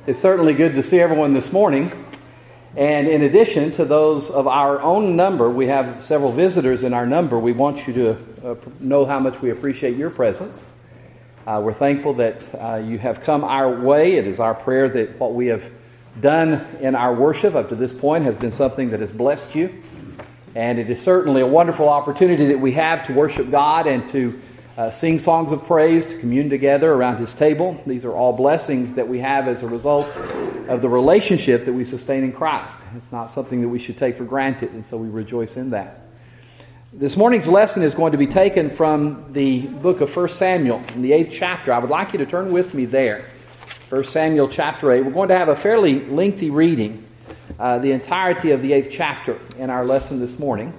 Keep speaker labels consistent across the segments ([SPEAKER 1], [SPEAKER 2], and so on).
[SPEAKER 1] It's certainly good to see everyone this morning. And in addition to those of our own number, we have several visitors in our number. We want you to know how much we appreciate your presence. We're thankful that you have come our way. It is our prayer that what we have done in our worship up to this point has been something that has blessed you. And it is certainly a wonderful opportunity that we have to worship God and to sing songs of praise, to commune together around His table. These are all blessings that we have as a result of the relationship that we sustain in Christ. It's not something that we should take for granted, and so we rejoice in that. This morning's lesson is going to be taken from the book of 1 Samuel in the 8th chapter. I would like you to turn with me there. 1 Samuel chapter 8. We're going to have a fairly lengthy reading, the entirety of the 8th chapter in our lesson this morning.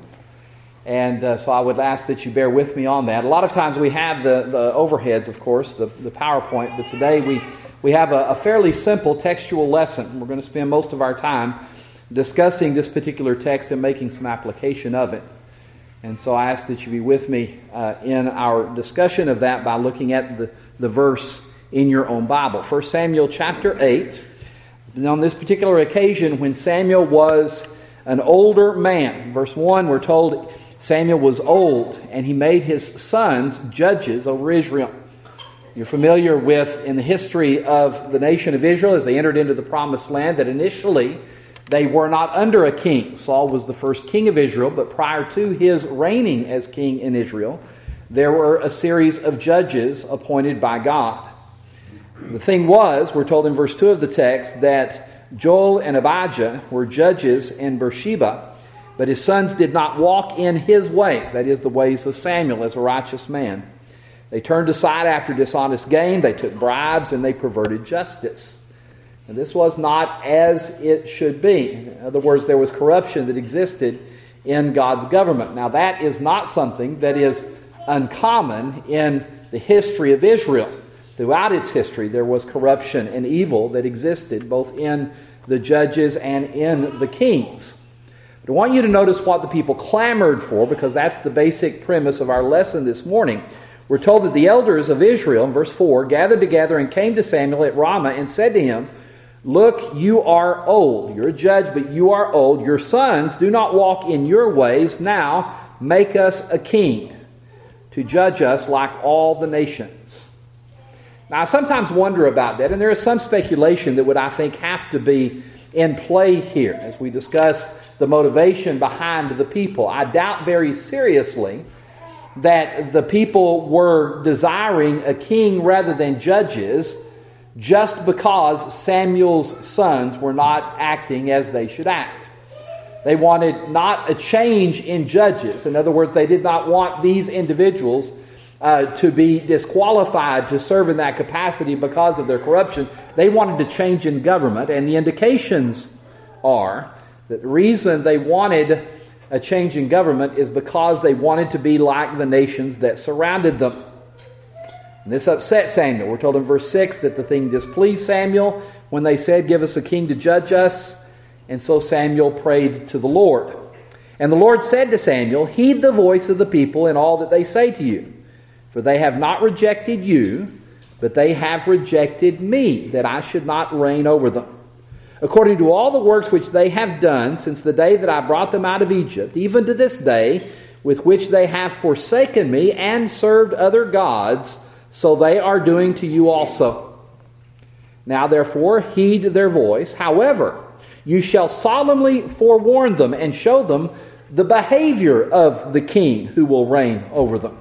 [SPEAKER 1] And so I would ask that you bear with me on that. A lot of times we have the overheads, of course, the PowerPoint, but today we have a fairly simple textual lesson. We're going to spend most of our time discussing this particular text and making some application of it. And so I ask that you be with me in our discussion of that by looking at the verse in your own Bible. 1 Samuel chapter 8. And on this particular occasion, when Samuel was an older man, verse 1, we're told Samuel was old, and he made his sons judges over Israel. You're familiar with, in the history of the nation of Israel, as they entered into the promised land, that initially they were not under a king. Saul was the first king of Israel, but prior to his reigning as king in Israel, there were a series of judges appointed by God. The thing was, we're told in verse 2 of the text, that Joel and Abijah were judges in Beersheba, but his sons did not walk in his ways, that is, the ways of Samuel as a righteous man. They turned aside after dishonest gain, they took bribes, and they perverted justice. And this was not as it should be. In other words, there was corruption that existed in God's government. Now, that is not something that is uncommon in the history of Israel. Throughout its history, there was corruption and evil that existed both in the judges and in the kings. But I want you to notice what the people clamored for, because that's the basic premise of our lesson this morning. We're told that the elders of Israel, in verse 4, gathered together and came to Samuel at Ramah and said to him, "Look, you are old. You're a judge, but you are old. Your sons do not walk in your ways. Now make us a king to judge us like all the nations." Now, I sometimes wonder about that, and there is some speculation that would, I think, have to be in play here as we discuss the motivation behind the people. I doubt very seriously that the people were desiring a king rather than judges just because Samuel's sons were not acting as they should act. They wanted not a change in judges. In other words, they did not want these individuals to be disqualified to serve in that capacity because of their corruption. They wanted a change in government, and the indications are that the reason they wanted a change in government is because they wanted to be like the nations that surrounded them. And this upset Samuel. We're told in verse 6 that the thing displeased Samuel when they said, "Give us a king to judge us." And so Samuel prayed to the Lord. And the Lord said to Samuel, "Heed the voice of the people in all that they say to you. For they have not rejected you, but they have rejected me, that I should not reign over them. According to all the works which they have done since the day that I brought them out of Egypt, even to this day, with which they have forsaken me and served other gods, so they are doing to you also. Now therefore heed their voice. However, you shall solemnly forewarn them and show them the behavior of the king who will reign over them."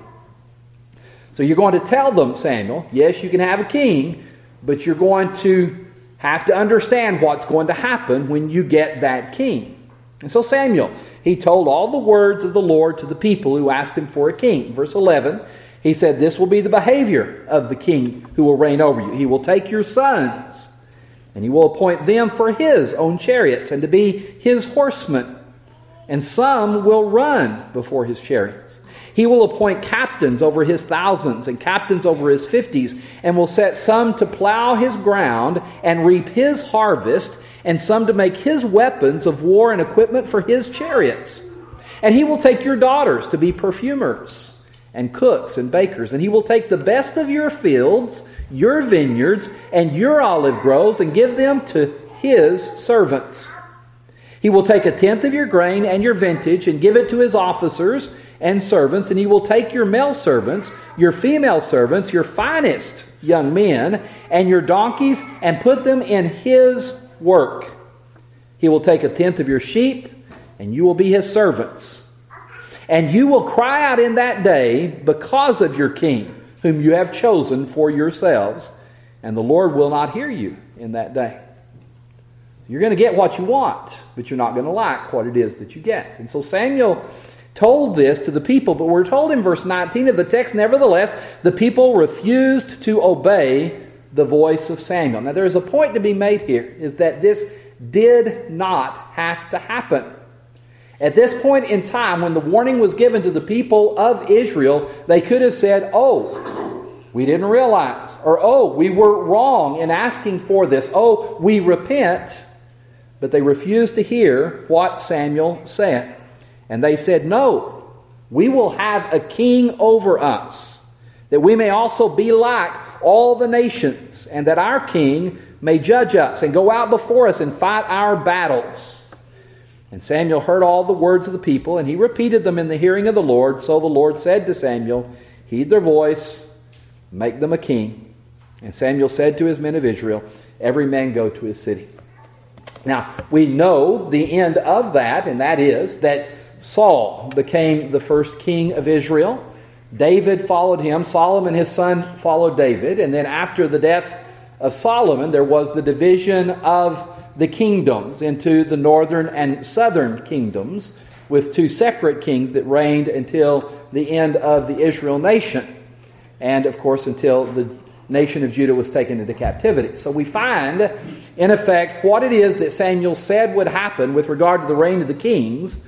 [SPEAKER 1] So you're going to tell them, Samuel, yes, you can have a king, but you're going to have to understand what's going to happen when you get that king. And so Samuel, he told all the words of the Lord to the people who asked him for a king. Verse 11, he said, "This will be the behavior of the king who will reign over you. He will take your sons, and he will appoint them for his own chariots and to be his horsemen. And some will run before his chariots. He will appoint captains over his thousands and captains over his 50s, and will set some to plow his ground and reap his harvest, and some to make his weapons of war and equipment for his chariots. And he will take your daughters to be perfumers and cooks and bakers, and he will take the best of your fields, your vineyards and your olive groves and give them to his servants. He will take 1/10 of your grain and your vintage and give it to his officers and servants, and he will take your male servants, your female servants, your finest young men, and your donkeys, and put them in his work. He will take 1/10 of your sheep, and you will be his servants. And you will cry out in that day because of your king, whom you have chosen for yourselves, and the Lord will not hear you in that day. You're going to get what you want, but you're not going to like what it is that you get. And so Samuel told this to the people, but we're told in verse 19 of the text, nevertheless, the people refused to obey the voice of Samuel. Now, there is a point to be made here, is that this did not have to happen. At this point in time, when the warning was given to the people of Israel, they could have said, "Oh, we didn't realize," or "Oh, we were wrong in asking for this. Oh, we repent." But they refused to hear what Samuel said. And they said, "No, we will have a king over us, that we may also be like all the nations, and that our king may judge us and go out before us and fight our battles." And Samuel heard all the words of the people, and he repeated them in the hearing of the Lord. So the Lord said to Samuel, "Heed their voice, make them a king." And Samuel said to his men of Israel, "Every man go to his city." Now, we know the end of that, and that is that Saul became the first king of Israel. David followed him. Solomon, his son, followed David. And then after the death of Solomon, there was the division of the kingdoms into the northern and southern kingdoms, with two separate kings that reigned until the end of the Israel nation. And, of course, until the nation of Judah was taken into captivity. So we find, in effect, what it is that Samuel said would happen with regard to the reign of the kings,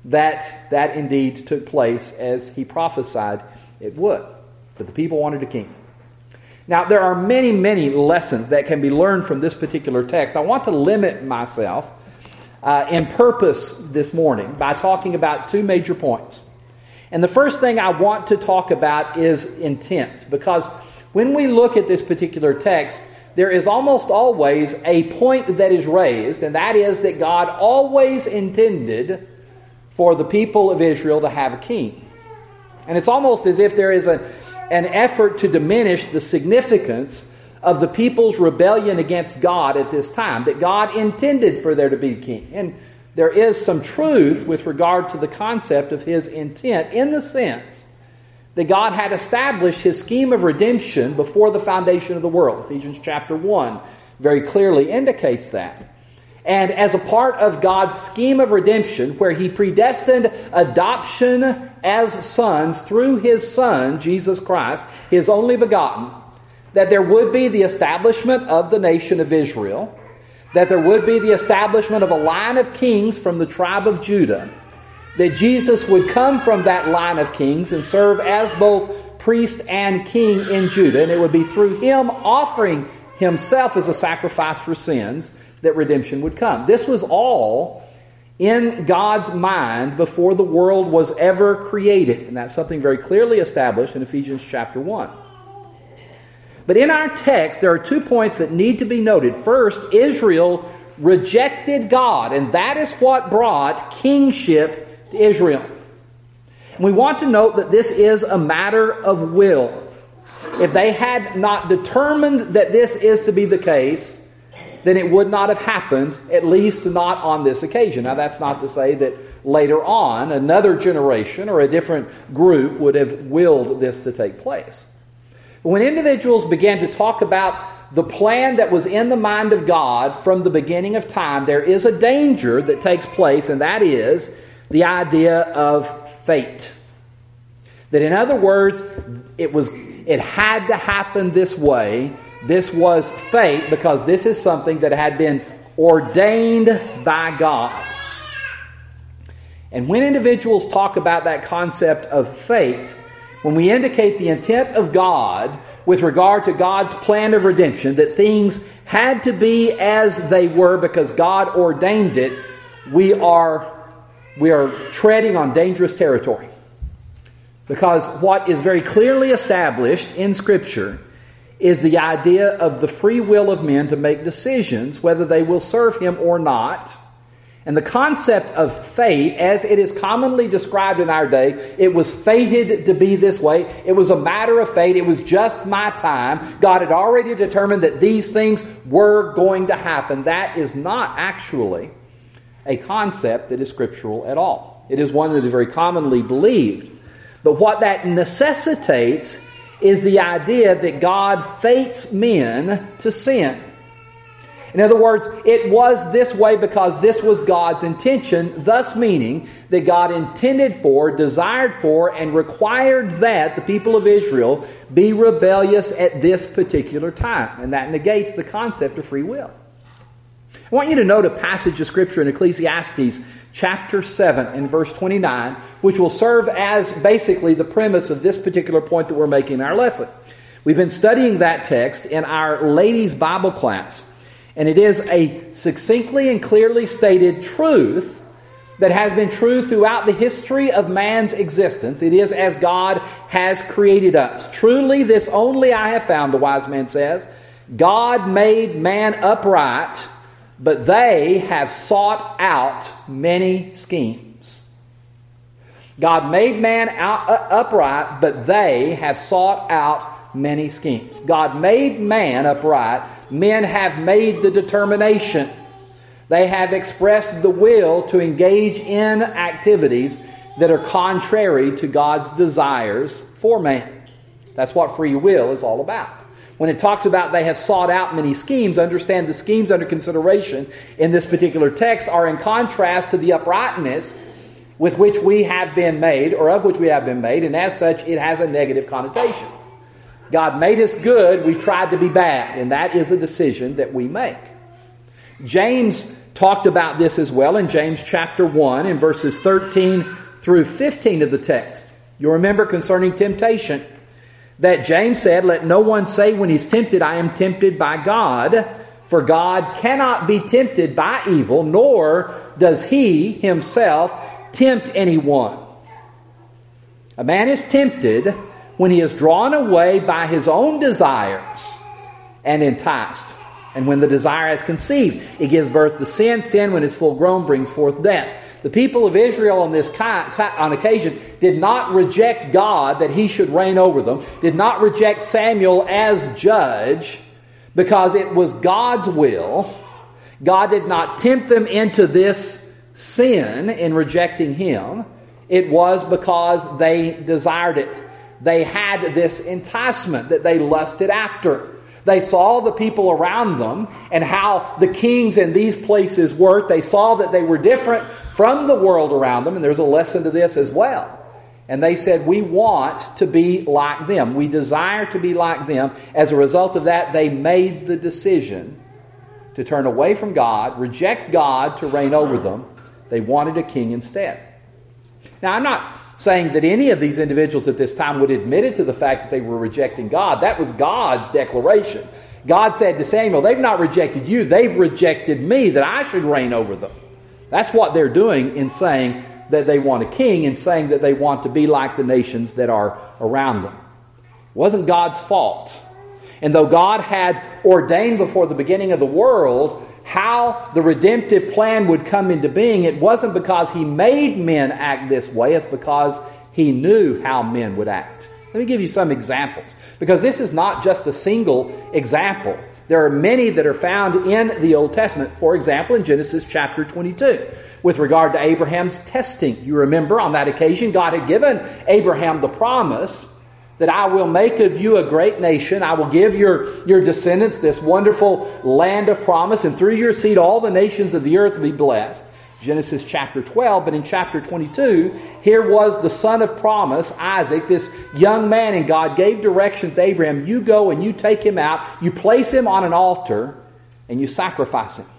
[SPEAKER 1] that indeed took place as he prophesied it would. But the people wanted a king. Now, there are many, many lessons that can be learned from this particular text. I want to limit myself in purpose this morning by talking about two major points. And the first thing I want to talk about is intent, because when we look at this particular text, there is almost always a point that is raised, and that is that God always intended for the people of Israel to have a king. And it's almost as if there is an effort to diminish the significance of the people's rebellion against God at this time, that God intended for there to be a king. And there is some truth with regard to the concept of his intent, in the sense that God had established his scheme of redemption before the foundation of the world. Ephesians chapter 1 very clearly indicates that. And as a part of God's scheme of redemption, where he predestined adoption as sons through his Son, Jesus Christ, his only begotten, that there would be the establishment of the nation of Israel, that there would be the establishment of a line of kings from the tribe of Judah, that Jesus would come from that line of kings and serve as both priest and king in Judah, and it would be through him offering himself as a sacrifice for sins that redemption would come. This was all in God's mind before the world was ever created, and that's something very clearly established in Ephesians chapter 1. But in our text, there are 2 points that need to be noted. First, Israel rejected God, and that is what brought kingship to Israel. And we want to note that this is a matter of will. If they had not determined that this is to be the case, then it would not have happened, at least not on this occasion. Now, that's not to say that later on another generation or a different group would have willed this to take place. But when individuals began to talk about the plan that was in the mind of God from the beginning of time, there is a danger that takes place, and that is the idea of fate. That, in other words, it had to happen this way. This was fate, because this is something that had been ordained by God. And when individuals talk about that concept of fate, when we indicate the intent of God with regard to God's plan of redemption, that things had to be as they were because God ordained it, we are treading on dangerous territory. Because what is very clearly established in Scripture is the idea of the free will of men to make decisions whether they will serve Him or not. And the concept of fate, as it is commonly described in our day, it was fated to be this way. It was a matter of fate. It was just my time. God had already determined that these things were going to happen. That is not actually a concept that is scriptural at all. It is one that is very commonly believed. But what that necessitates is the idea that God fates men to sin. In other words, it was this way because this was God's intention, thus meaning that God intended for, desired for, and required that the people of Israel be rebellious at this particular time. And that negates the concept of free will. I want you to note a passage of Scripture in Ecclesiastes chapter 7 and verse 29, which will serve as basically the premise of this particular point that we're making in our lesson. We've been studying that text in our ladies' Bible class. And it is a succinctly and clearly stated truth that has been true throughout the history of man's existence. It is as God has created us. Truly, this only I have found, the wise man says. God made man upright, but they have sought out many schemes. God made man upright, but they have sought out many schemes. God made man upright. Men have made the determination. They have expressed the will to engage in activities that are contrary to God's desires for man. That's what free will is all about. When it talks about they have sought out many schemes, understand the schemes under consideration in this particular text are in contrast to the uprightness with which we have been made, or of which we have been made, and as such it has a negative connotation. God made us good, we tried to be bad, and that is a decision that we make. James talked about this as well in James chapter 1 in verses 13 through 15 of the text. You'll remember concerning temptation that James said, "Let no one say when he's tempted, I am tempted by God, for God cannot be tempted by evil, nor does He Himself tempt anyone." A man is tempted when he is drawn away by his own desires and enticed. And when the desire has conceived, it gives birth to sin. Sin, when it's full grown, brings forth death. The people of Israel on this on occasion did not reject God that He should reign over them, did not reject Samuel as judge, because it was God's will. God did not tempt them into this sin in rejecting Him. It was because they desired it. They had this enticement that they lusted after. They saw the people around them and how the kings in these places worked. They saw that they were different from the world around them, and there's a lesson to this as well. And they said, we want to be like them. We desire to be like them. As a result of that, they made the decision to turn away from God, reject God to reign over them. They wanted a king instead. Now, I'm not saying that any of these individuals at this time would admit it to the fact that they were rejecting God. That was God's declaration. God said to Samuel, they've not rejected you, they've rejected me, that I should reign over them. That's what they're doing in saying that they want a king, and saying that they want to be like the nations that are around them. It wasn't God's fault. And though God had ordained before the beginning of the world how the redemptive plan would come into being, it wasn't because He made men act this way. It's because He knew how men would act. Let me give you some examples, because this is not just a single example. There are many that are found in the Old Testament. For example, in Genesis chapter 22, with regard to Abraham's testing. You remember on that occasion, God had given Abraham the promise that I will make of you a great nation. I will give your descendants this wonderful land of promise, and through your seed all the nations of the earth will be blessed. Genesis chapter 12, but in chapter 22, here was the son of promise, Isaac, this young man, and God gave direction to Abraham. You go and you take him out, you place him on an altar, and you sacrifice him.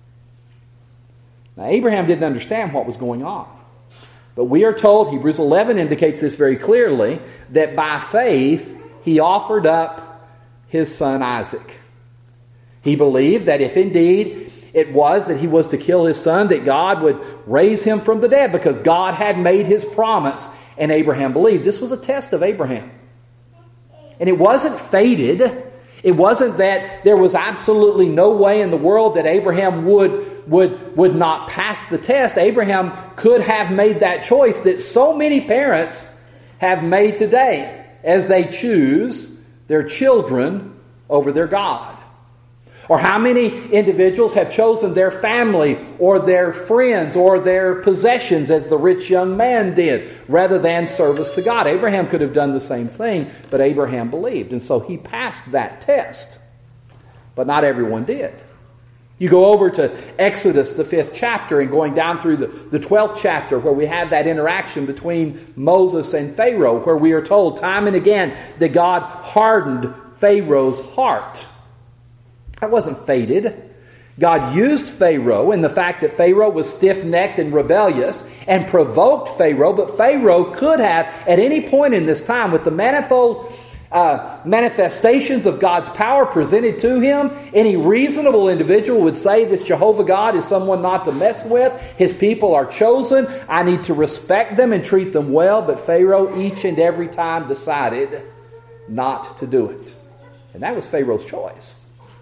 [SPEAKER 1] Now, Abraham didn't understand what was going on. But we are told, Hebrews 11 indicates this very clearly, that by faith he offered up his son Isaac. He believed that if indeed it was that he was to kill his son, that God would raise him from the dead, because God had made His promise, and Abraham believed. This was a test of Abraham. And it wasn't fated. It wasn't that there was absolutely no way in the world that Abraham would not pass the test. Abraham could have made that choice that so many parents have made today as they choose their children over their God. Or how many individuals have chosen their family or their friends or their possessions as the rich young man did rather than service to God. Abraham could have done the same thing, but Abraham believed, and so he passed that test. But not everyone did. You go over to Exodus, the 5th chapter, and going down through the 12th chapter where we have that interaction between Moses and Pharaoh, where we are told time and again that God hardened Pharaoh's heart. That wasn't fated. God used Pharaoh in the fact that Pharaoh was stiff-necked and rebellious and provoked Pharaoh, but Pharaoh could have, at any point in this time, with the manifold manifestations of God's power presented to him, any reasonable individual would say this Jehovah God is someone not to mess with. His people are chosen. I need to respect them and treat them well. But Pharaoh each and every time decided not to do it. And that was Pharaoh's choice.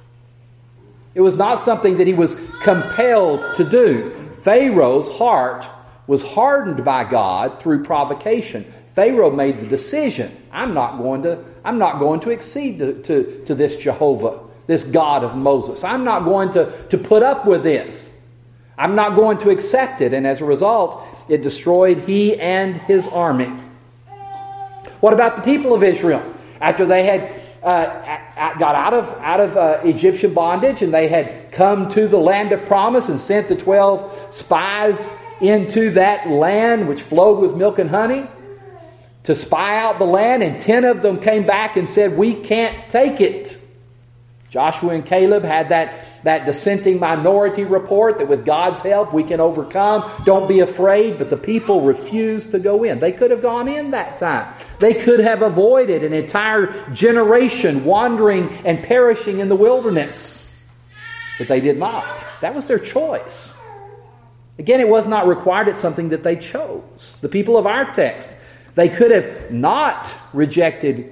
[SPEAKER 1] It was not something that he was compelled to do. Pharaoh's heart was hardened by God through provocation. Pharaoh made the decision, I'm not going to accede to this Jehovah, this God of Moses. I'm not going to put up with this. I'm not going to accept it. And as a result, it destroyed he and his army. What about the people of Israel? After they had got out of Egyptian bondage, and they had come to the land of promise and sent the 12 spies into that land which flowed with milk and honey to spy out the land, and 10 of them came back and said, we can't take it. Joshua and Caleb had that dissenting minority report that with God's help we can overcome. Don't be afraid. But the people refused to go in. They could have gone in that time. They could have avoided an entire generation wandering and perishing in the wilderness. But they did not. That was their choice. Again, it was not required. It's something that they chose. The people of our text, they could have not rejected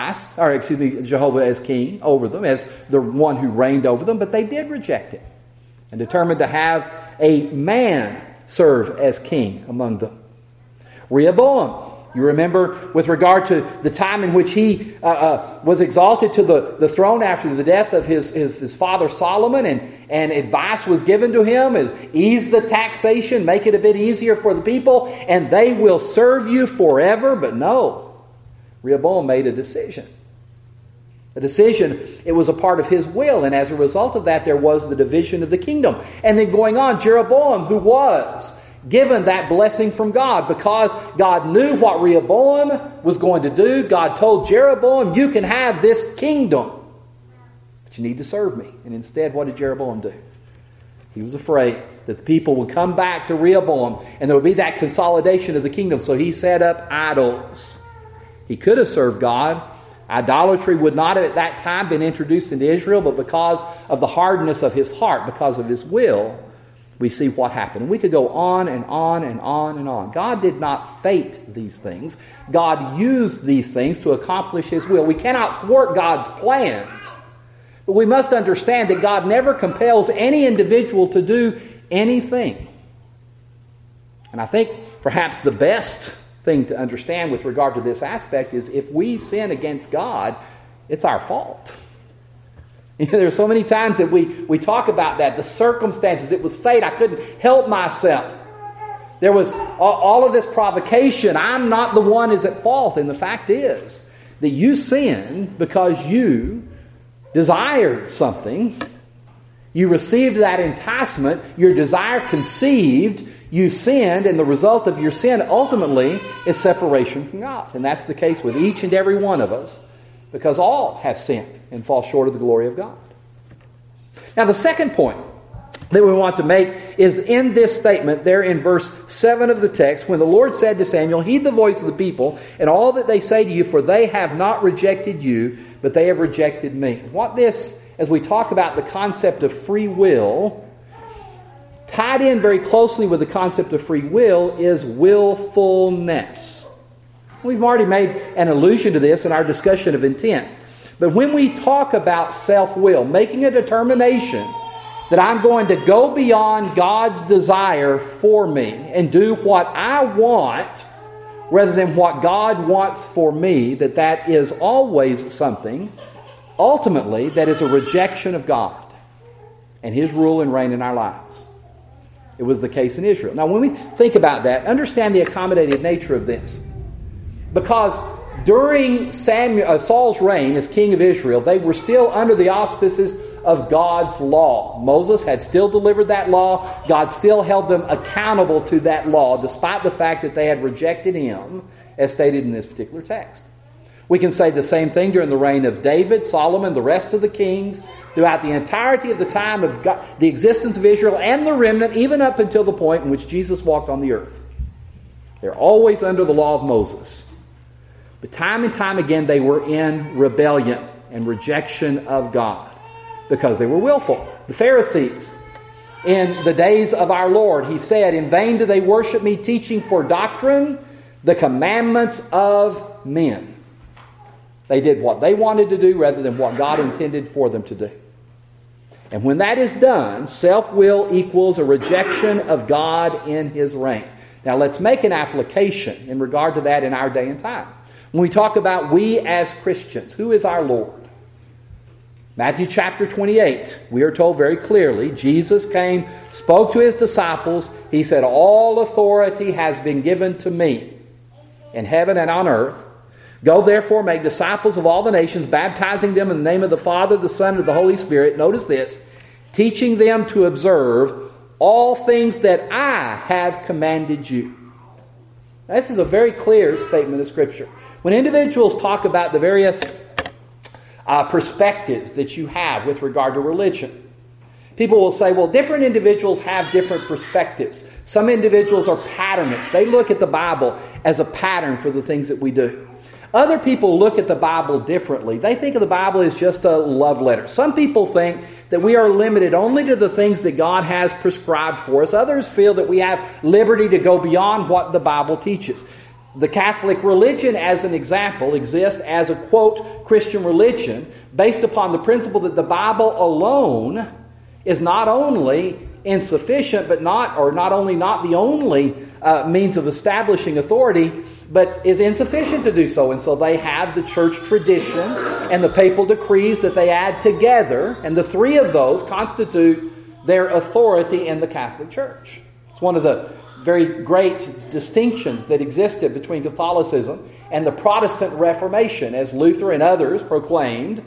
[SPEAKER 1] Jehovah as king over them, as the one who reigned over them, but they did reject him and determined to have a man serve as king among them. Rehoboam, you remember with regard to the time in which he was exalted to the throne after the death of his father Solomon, and advice was given to him as ease the taxation, make it a bit easier for the people, and they will serve you forever. But no. Rehoboam made a decision. A decision, it was a part of his will, and as a result of that, there was the division of the kingdom. And then going on, Jeroboam, who was given that blessing from God, because God knew what Rehoboam was going to do, God told Jeroboam, you can have this kingdom, but you need to serve me. And instead, what did Jeroboam do? He was afraid that the people would come back to Rehoboam, and there would be that consolidation of the kingdom, so he set up idols. He could have served God. Idolatry would not have at that time been introduced into Israel, but because of the hardness of his heart, because of his will, we see what happened. And we could go on and on and on and on. God did not fate these things. God used these things to accomplish his will. We cannot thwart God's plans, but we must understand that God never compels any individual to do anything. And I think perhaps the best thing to understand with regard to this aspect is if we sin against God, it's our fault. You know, there are so many times that we talk about that, the circumstances, it was fate, I couldn't help myself. There was all of this provocation, I'm not the one who's at fault. And the fact is that you sinned because you desired something, you received that enticement, your desire conceived, you sinned, and the result of your sin ultimately is separation from God. And that's the case with each and every one of us, because all have sinned and fall short of the glory of God. Now the second point that we want to make is in this statement there in verse 7 of the text, when the Lord said to Samuel, heed the voice of the people and all that they say to you, for they have not rejected you, but they have rejected me. What this, as we talk about the concept of free will, tied in very closely with the concept of free will is willfulness. We've already made an allusion to this in our discussion of intent. But when we talk about self-will, making a determination that I'm going to go beyond God's desire for me and do what I want rather than what God wants for me, that is always something, ultimately, that is a rejection of God and His rule and reign in our lives. It was the case in Israel. Now, when we think about that, understand the accommodative nature of this. Because during Saul's reign as king of Israel, they were still under the auspices of God's law. Moses had still delivered that law. God still held them accountable to that law, despite the fact that they had rejected Him, as stated in this particular text. We can say the same thing during the reign of David, Solomon, the rest of the kings, throughout the entirety of the time of God, the existence of Israel and the remnant, even up until the point in which Jesus walked on the earth. They're always under the law of Moses. But time and time again, they were in rebellion and rejection of God because they were willful. The Pharisees, in the days of our Lord, He said, "In vain do they worship me, teaching for doctrine the commandments of men." They did what they wanted to do rather than what God intended for them to do. And when that is done, self-will equals a rejection of God in His reign. Now let's make an application in regard to that in our day and time. When we talk about we as Christians, who is our Lord? Matthew chapter 28, we are told very clearly, Jesus came, spoke to His disciples. He said, "All authority has been given to me in heaven and on earth. Go therefore, make disciples of all the nations, baptizing them in the name of the Father, the Son, and the Holy Spirit." Notice this, "teaching them to observe all things that I have commanded you." Now, this is a very clear statement of Scripture. When individuals talk about the various perspectives that you have with regard to religion, people will say, well, different individuals have different perspectives. Some individuals are patternists. They look at the Bible as a pattern for the things that we do. Other people look at the Bible differently. They think of the Bible as just a love letter. Some people think that we are limited only to the things that God has prescribed for us. Others feel that we have liberty to go beyond what the Bible teaches. The Catholic religion, as an example, exists as a, quote, Christian religion based upon the principle that the Bible alone is not only insufficient, but not only not the only means of establishing authority, but is insufficient to do so. And so they have the church tradition and the papal decrees that they add together, and the three of those constitute their authority in the Catholic Church. It's one of the very great distinctions that existed between Catholicism and the Protestant Reformation, as Luther and others proclaimed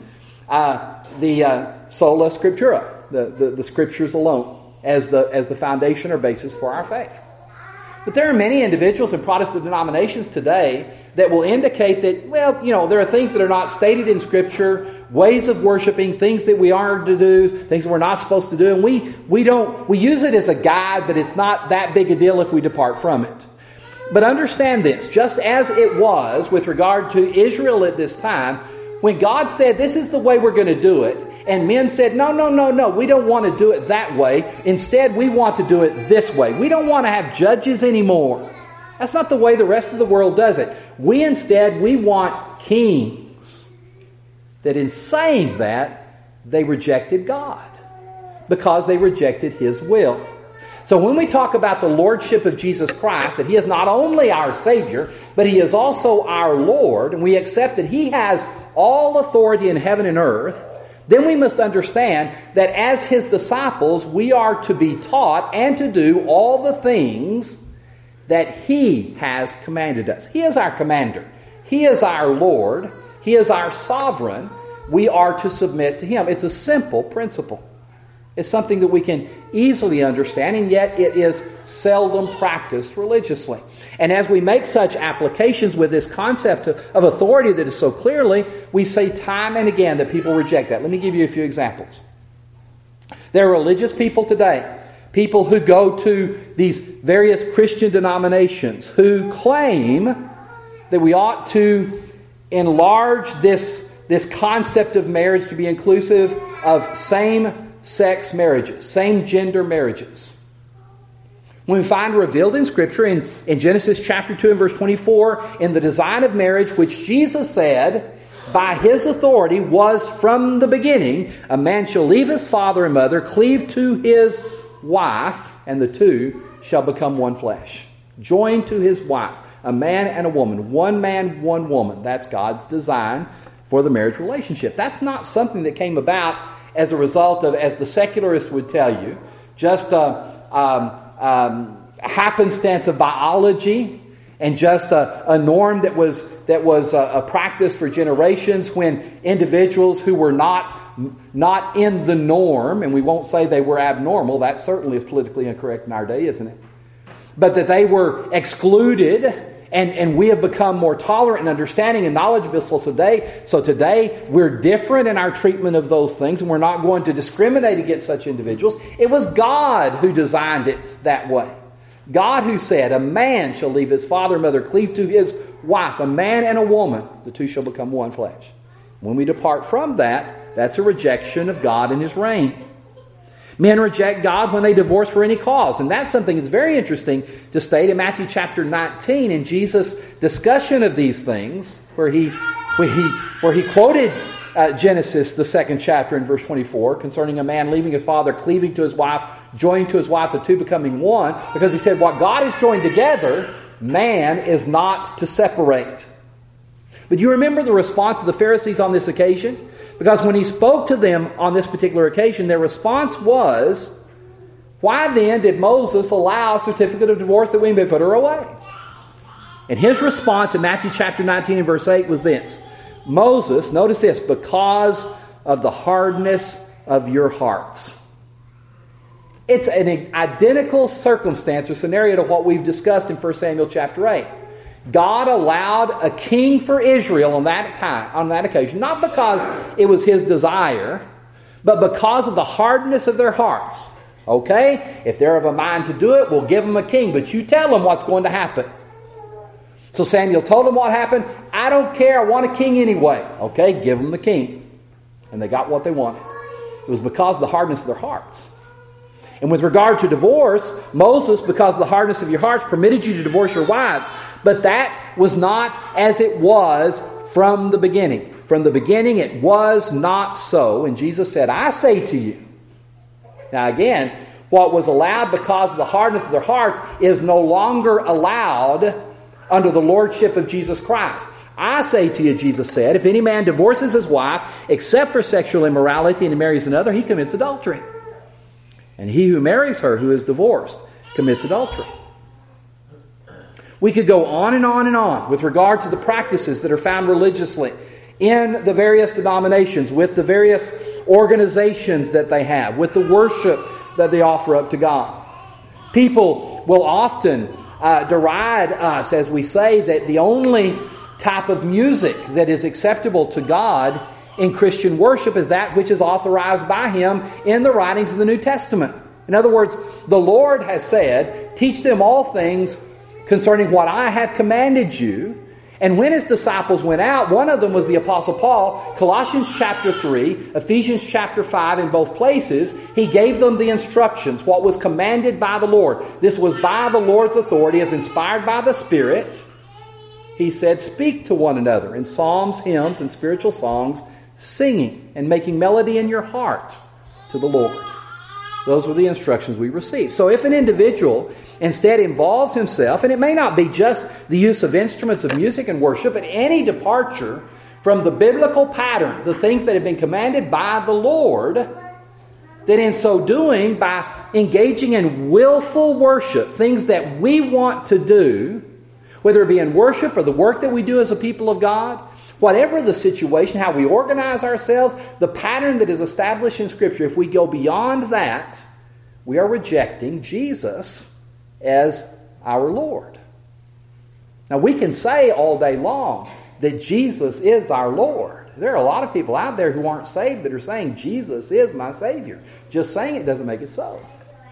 [SPEAKER 1] the sola scriptura, the Scriptures alone, as the foundation or basis for our faith. But there are many individuals in Protestant denominations today that will indicate that, well, there are things that are not stated in Scripture, ways of worshiping, things that we are to do, things that we're not supposed to do, and we use it as a guide, but it's not that big a deal if we depart from it. But understand this, just as it was with regard to Israel at this time, when God said, this is the way we're going to do it, and men said, no, we don't want to do it that way. Instead, we want to do it this way. We don't want to have judges anymore. That's not the way the rest of the world does it. We want kings. That in saying that, they rejected God because they rejected His will. So when we talk about the Lordship of Jesus Christ, that He is not only our Savior, but He is also our Lord, and we accept that He has all authority in heaven and earth, then we must understand that as His disciples, we are to be taught and to do all the things that He has commanded us. He is our commander. He is our Lord. He is our sovereign. We are to submit to Him. It's a simple principle. It's something that we can easily understand, and yet it is seldom practiced religiously. And as we make such applications with this concept of authority that is so clearly, we say time and again that people reject that. Let me give you a few examples. There are religious people today, people who go to these various Christian denominations, who claim that we ought to enlarge this concept of marriage to be inclusive of same-sex marriages, same-gender marriages. When we find revealed in Scripture in Genesis chapter 2 and verse 24, in the design of marriage, which Jesus said by his authority was from the beginning, a man shall leave his father and mother, cleave to his wife, and the two shall become one flesh. Joined to his wife, a man and a woman. One man, one woman. That's God's design for the marriage relationship. That's not something that came about as a result of, as the secularists would tell you, just a happenstance of biology and just a norm that was a practice for generations when individuals who were not in the norm, and we won't say they were abnormal, that certainly is politically incorrect in our day, isn't it? But that they were excluded, and we have become more tolerant and understanding and knowledgeable. So today we're different in our treatment of those things, and we're not going to discriminate against such individuals. It was God who designed it that way. God who said, a man shall leave his father and mother, cleave to his wife, a man and a woman, the two shall become one flesh. When we depart from that, that's a rejection of God and his reign. Men reject God when they divorce for any cause. And that's something that's very interesting to state in Matthew chapter 19 in Jesus' discussion of these things, where he quoted Genesis, the 2nd chapter in verse 24, concerning a man leaving his father, cleaving to his wife, joining to his wife, the two becoming one, because he said, what God has joined together, man is not to separate. But you remember the response of the Pharisees on this occasion? Because when he spoke to them on this particular occasion, their response was, why then did Moses allow a certificate of divorce that we may put her away? And his response in Matthew chapter 19 and verse 8 was this. Moses, notice this, because of the hardness of your hearts. It's an identical circumstance or scenario to what we've discussed in 1 Samuel chapter 8. God allowed a king for Israel on that occasion, not because it was his desire, but because of the hardness of their hearts. Okay? If they're of a mind to do it, we'll give them a king, but you tell them what's going to happen. So Samuel told them what happened. I don't care, I want a king anyway. Okay, give them the king. And they got what they wanted. It was because of the hardness of their hearts. And with regard to divorce, Moses, because of the hardness of your hearts, permitted you to divorce your wives. But that was not as it was from the beginning. From the beginning it was not so. And Jesus said, I say to you. Now again, what was allowed because of the hardness of their hearts is no longer allowed under the lordship of Jesus Christ. I say to you, Jesus said, if any man divorces his wife except for sexual immorality and he marries another, he commits adultery. And he who marries her who is divorced commits adultery. We could go on and on and on with regard to the practices that are found religiously in the various denominations, with the various organizations that they have, with the worship that they offer up to God. People will often deride us as we say that the only type of music that is acceptable to God in Christian worship is that which is authorized by Him in the writings of the New Testament. In other words, the Lord has said, teach them all things concerning what I have commanded you. And when His disciples went out, one of them was the Apostle Paul. Colossians chapter 3, Ephesians chapter 5, in both places, he gave them the instructions, what was commanded by the Lord. This was by the Lord's authority, as inspired by the Spirit. He said, speak to one another in psalms, hymns, and spiritual songs, singing and making melody in your heart to the Lord. Those were the instructions we received. So if an individual instead involves himself, and it may not be just the use of instruments of music and worship, but any departure from the biblical pattern, the things that have been commanded by the Lord, that in so doing, by engaging in willful worship, things that we want to do, whether it be in worship or the work that we do as a people of God, whatever the situation, how we organize ourselves, the pattern that is established in Scripture, if we go beyond that, we are rejecting Jesus as our Lord. Now we can say all day long that Jesus is our Lord. There are a lot of people out there who aren't saved that are saying Jesus is my Savior. Just saying it doesn't make it so.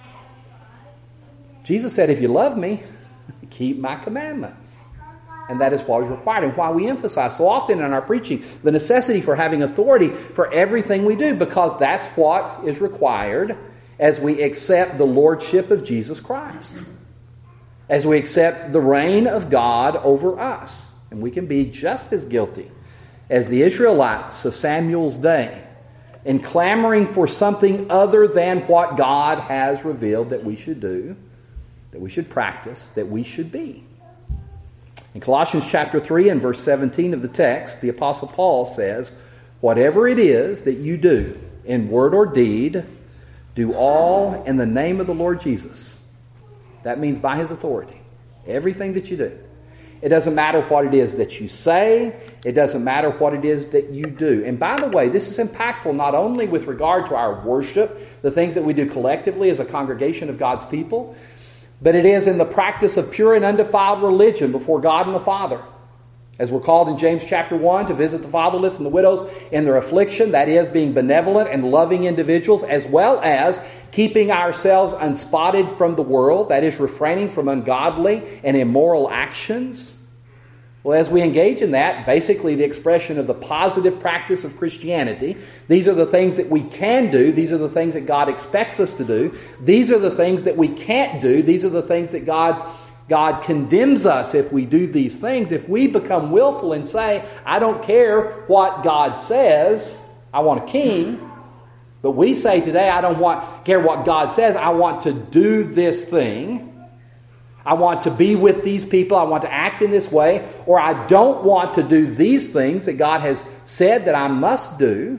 [SPEAKER 1] Jesus said, if you love me, keep my commandments. And that is what is required, and why we emphasize so often in our preaching the necessity for having authority for everything we do, because that's what is required as we accept the lordship of Jesus Christ, as we accept the reign of God over us. And we can be just as guilty as the Israelites of Samuel's day in clamoring for something other than what God has revealed that we should do, that we should practice, that we should be. In Colossians chapter 3 and verse 17 of the text, the Apostle Paul says, "Whatever it is that you do, in word or deed, do all in the name of the Lord Jesus." That means by His authority. Everything that you do. It doesn't matter what it is that you say. It doesn't matter what it is that you do. And by the way, this is impactful not only with regard to our worship, the things that we do collectively as a congregation of God's people, but it is in the practice of pure and undefiled religion before God and the Father. As we're called in James chapter 1 to visit the fatherless and the widows in their affliction, that is, being benevolent and loving individuals, as well as keeping ourselves unspotted from the world, that is, refraining from ungodly and immoral actions. Well, as we engage in that, basically the expression of the positive practice of Christianity, these are the things that we can do. These are the things that God expects us to do. These are the things that we can't do. These are the things that God condemns us if we do these things. If we become willful and say, I don't care what God says, I want a king. But we say today, I don't care what God says. I want to do this thing. I want to be with these people. I want to act in this way. Or I don't want to do these things that God has said that I must do.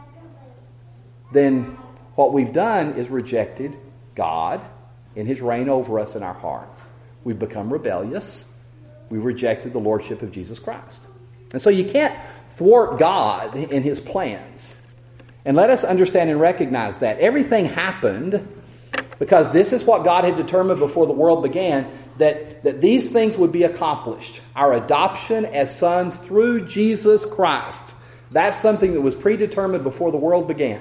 [SPEAKER 1] Then what we've done is rejected God in His reign over us in our hearts. We've become rebellious. We rejected the Lordship of Jesus Christ. And so you can't thwart God in His plans. And let us understand and recognize that everything happened because this is what God had determined before the world began, that these things would be accomplished. Our adoption as sons through Jesus Christ. That's something that was predetermined before the world began.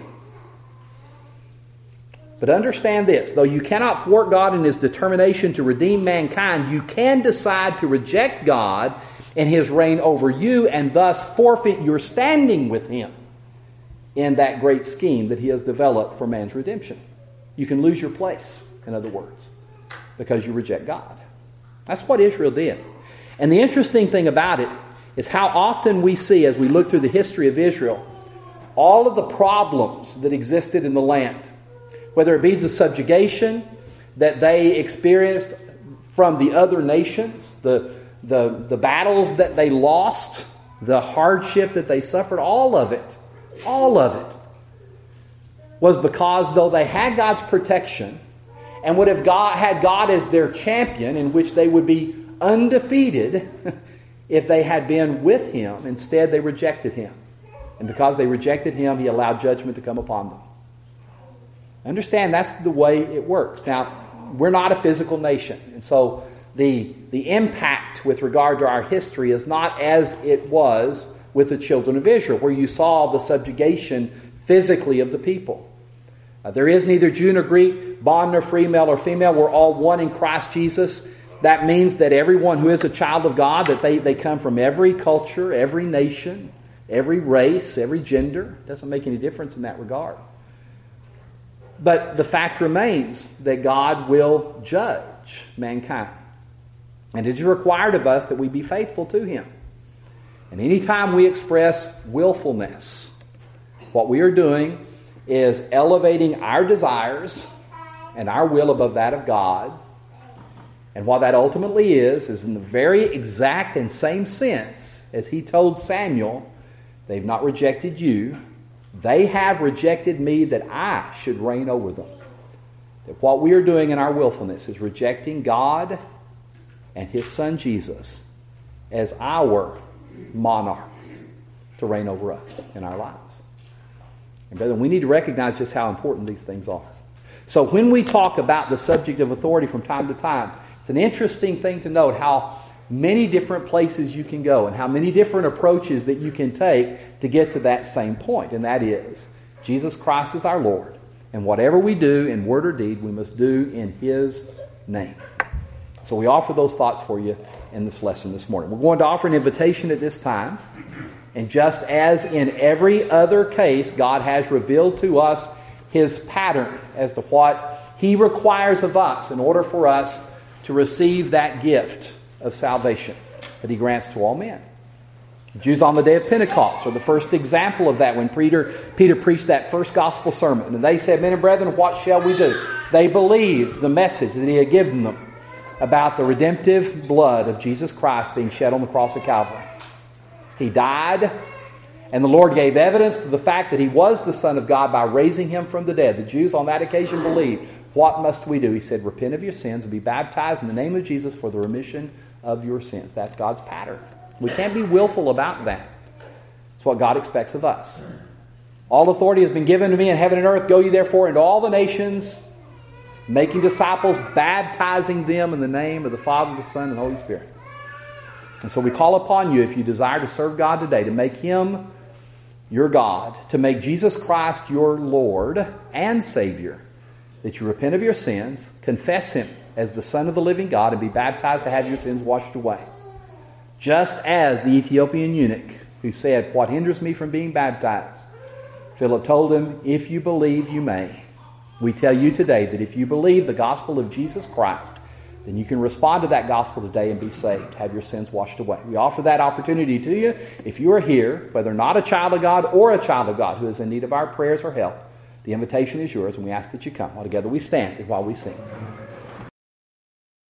[SPEAKER 1] But understand this, though you cannot thwart God in His determination to redeem mankind, you can decide to reject God and His reign over you and thus forfeit your standing with Him in that great scheme that He has developed for man's redemption. You can lose your place, in other words, because you reject God. That's what Israel did. And the interesting thing about it is how often we see, as we look through the history of Israel, all of the problems that existed in the land. Whether it be the subjugation that they experienced from the other nations, the battles that they lost, the hardship that they suffered, all of it was because though they had God's protection and would have had God as their champion in which they would be undefeated if they had been with Him, instead they rejected Him. And because they rejected Him, He allowed judgment to come upon them. Understand, that's the way it works. Now, we're not a physical nation. And so the impact with regard to our history is not as it was with the children of Israel, where you saw the subjugation physically of the people. There is neither Jew nor Greek, bond nor free, male or female. We're all one in Christ Jesus. That means that everyone who is a child of God, that they come from every culture, every nation, every race, every gender. It doesn't make any difference in that regard. But the fact remains that God will judge mankind. And it is required of us that we be faithful to Him. And anytime we express willfulness, what we are doing is elevating our desires and our will above that of God. And what that ultimately is in the very exact and same sense as He told Samuel, they've not rejected you. They have rejected me that I should reign over them. That what we are doing in our willfulness is rejecting God and His Son Jesus as our monarchs to reign over us in our lives. And brethren, we need to recognize just how important these things are. So when we talk about the subject of authority from time to time, it's an interesting thing to note how many different places you can go and how many different approaches that you can take to get to that same point. And that is, Jesus Christ is our Lord. And whatever we do in word or deed, we must do in His name. So we offer those thoughts for you in this lesson this morning. We're going to offer an invitation at this time. And just as in every other case, God has revealed to us His pattern as to what He requires of us in order for us to receive that gift of salvation that He grants to all men. The Jews on the day of Pentecost are the first example of that when Peter preached that first gospel sermon. And they said, "Men and brethren, what shall we do?" They believed the message that he had given them about the redemptive blood of Jesus Christ being shed on the cross of Calvary. He died, and the Lord gave evidence to the fact that he was the Son of God by raising him from the dead. The Jews on that occasion believed. What must we do? He said, "Repent of your sins and be baptized in the name of Jesus for the remission of your sins." That's God's pattern. We can't be willful about that. It's what God expects of us. "All authority has been given to me in heaven and earth. Go ye therefore into all the nations, making disciples, baptizing them in the name of the Father, the Son, and the Holy Spirit." And so we call upon you, if you desire to serve God today, to make him your God, to make Jesus Christ your Lord and Savior, that you repent of your sins, confess him as the Son of the living God, and be baptized to have your sins washed away. Just as the Ethiopian eunuch who said, "What hinders me from being baptized?" Philip told him, "If you believe, you may." We tell you today that if you believe the gospel of Jesus Christ, then you can respond to that gospel today and be saved, have your sins washed away. We offer that opportunity to you. If you are here, whether not a child of God or a child of God who is in need of our prayers or help, the invitation is yours, and we ask that you come. While together we stand and while we sing.